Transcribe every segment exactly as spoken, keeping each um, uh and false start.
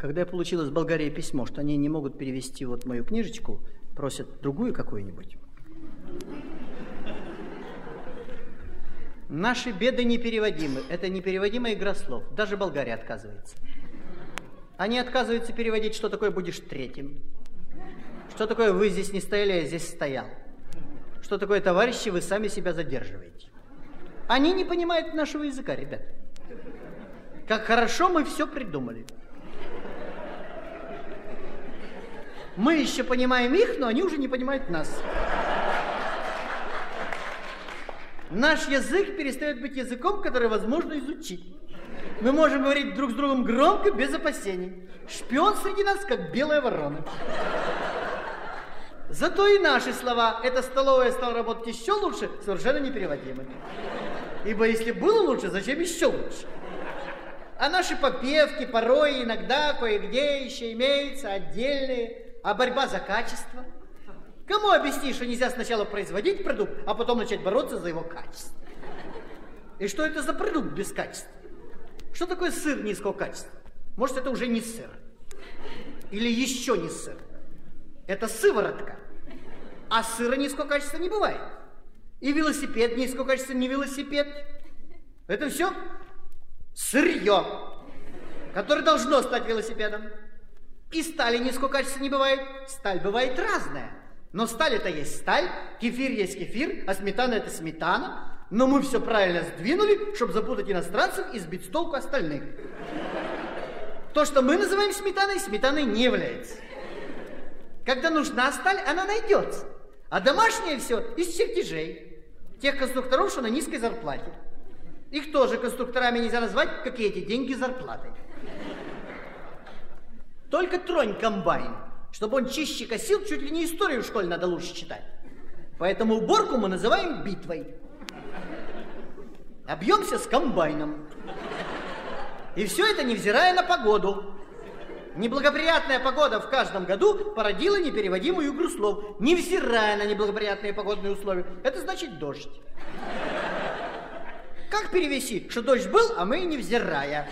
Когда я получил из Болгарии письмо, что они не могут перевести вот мою книжечку, просят другую какую-нибудь. Наши беды непереводимы. Это непереводимая игра слов. Даже Болгария отказывается. Они отказываются переводить, что такое «будешь третьим», что такое «вы здесь не стояли, я здесь стоял», что такое «товарищи, вы сами себя задерживаете». Они не понимают нашего языка, ребят. Как хорошо мы все придумали. Мы еще понимаем их, но они уже не понимают нас. Наш язык перестает быть языком, который возможно изучить. Мы можем говорить друг с другом громко, без опасений. Шпион среди нас, как белая ворона. Зато и наши слова «эта столовая стала работать еще лучше» совершенно непереводимы. Ибо если было лучше, зачем еще лучше? А наши попевки порой, иногда, кое-где еще имеются отдельные, а борьба за качество. Кому объяснить, что нельзя сначала производить продукт, а потом начать бороться за его качество? И что это за продукт без качества? Что такое сыр низкого качества? Может, это уже не сыр. Или еще не сыр. Это сыворотка. А сыра низкого качества не бывает. И велосипед низкого качества не велосипед. Это все сырье, которое должно стать велосипедом. И стали низкого качества не бывает. Сталь бывает разная. Но сталь это есть сталь, кефир есть кефир, а сметана это сметана. Но мы все правильно сдвинули, чтобы запутать иностранцев и сбить с толку остальных. То, что мы называем сметаной, сметаной не является. Когда нужна сталь, она найдется. А домашнее все из чертежей. Тех конструкторов, что на низкой зарплате. Их тоже конструкторами нельзя назвать, как и эти деньги зарплаты. Только тронь комбайн, чтобы он чище косил, чуть ли не историю в школе надо лучше читать. Поэтому уборку мы называем битвой. Объемся с комбайном. И все это невзирая на погоду. Неблагоприятная погода в каждом году породила непереводимую игру слов, невзирая на неблагоприятные погодные условия. Это значит дождь. Как перевести, что дождь был, а мы невзирая?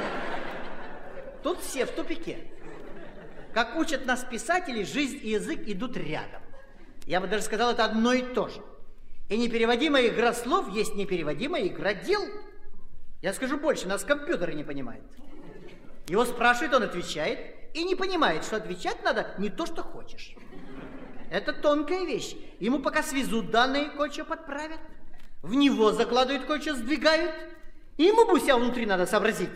Тут все в тупике. Как учат нас писатели, жизнь и язык идут рядом. Я бы даже сказал, это одно и то же. И непереводимая игра слов есть непереводимая игра дел. Я скажу больше, нас компьютеры не понимают. Его спрашивают, он отвечает, и не понимает, что отвечать надо не то, что хочешь. Это тонкая вещь. Ему пока свезут данные, кое-что подправят, в него закладывают, кое-что сдвигают, и ему бы у себя внутри надо сообразить.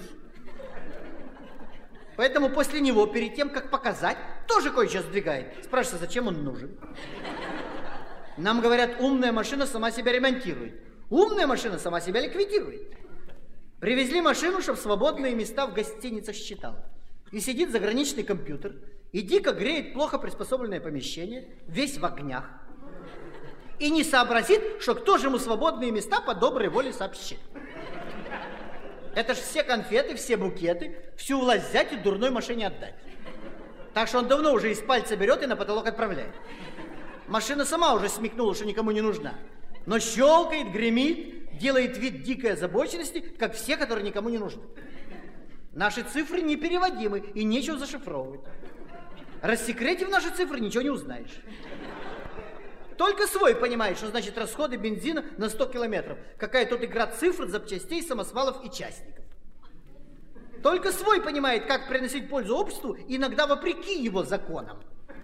Поэтому после него, перед тем, как показать, тоже кое-что сдвигает. Спрашивается, зачем он нужен? Нам говорят, умная машина сама себя ремонтирует. Умная машина сама себя ликвидирует. Привезли машину, чтобы свободные места в гостиницах считала. И сидит заграничный компьютер, и дико греет плохо приспособленное помещение, весь в огнях. И не сообразит, что кто же ему свободные места по доброй воле сообщит. Это ж все конфеты, все букеты, всю власть взять и дурной машине отдать. Так что он давно уже из пальца берет и на потолок отправляет. Машина сама уже смекнула, что никому не нужна. Но щелкает, гремит, делает вид дикой озабоченности, как все, которые никому не нужны. Наши цифры непереводимы, и нечего зашифровывать. Рассекретив наши цифры, ничего не узнаешь. Только свой понимает, что значит расходы бензина на сто километров. Какая тут игра цифр, запчастей, самосвалов и частников. Только свой понимает, как приносить пользу обществу, иногда вопреки его законам.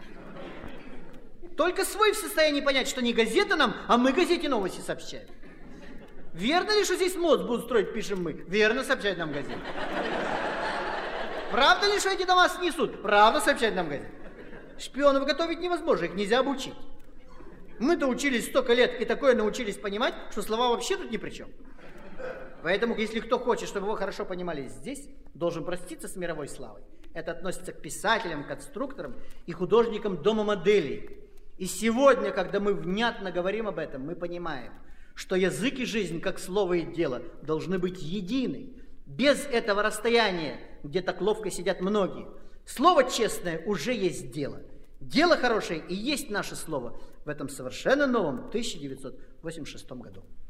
Только свой в состоянии понять, что не газета нам, а мы газете новости сообщаем. Верно ли, что здесь мост будут строить, пишем мы? Верно, сообщает нам газета. Правда ли, что эти дома снесут? Правда, сообщает нам газета. Шпионов готовить невозможно, их нельзя обучить. Мы-то учились столько лет и такое научились понимать, что слова вообще тут ни при чем. Поэтому, если кто хочет, чтобы его хорошо понимали здесь, должен проститься с мировой славой. Это относится к писателям, конструкторам и художникам дома моделей. И сегодня, когда мы внятно говорим об этом, мы понимаем, что язык и жизнь, как слово и дело, должны быть едины. Без этого расстояния, где так ловко сидят многие. Слово честное уже есть дело. Дело хорошее и есть наше слово в этом совершенно новом тысяча девятьсот восемьдесят шестом году.